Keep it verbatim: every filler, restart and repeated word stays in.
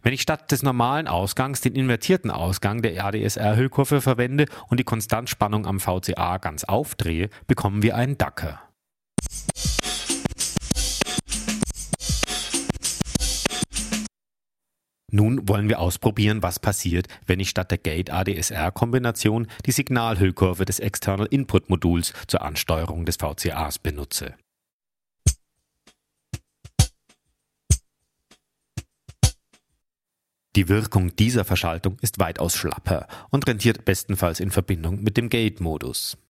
Wenn ich statt des normalen Ausgangs den invertierten Ausgang der A D S R-Hüllkurve verwende und die Konstantspannung am V C A ganz aufdrehe, bekommen wir einen Dacker. Nun wollen wir ausprobieren, was passiert, wenn ich statt der Gate-A D S R-Kombination die Signalhüllkurve des External Input Moduls zur Ansteuerung des V C As benutze. Die Wirkung dieser Verschaltung ist weitaus schlapper und rentiert bestenfalls in Verbindung mit dem Gate-Modus.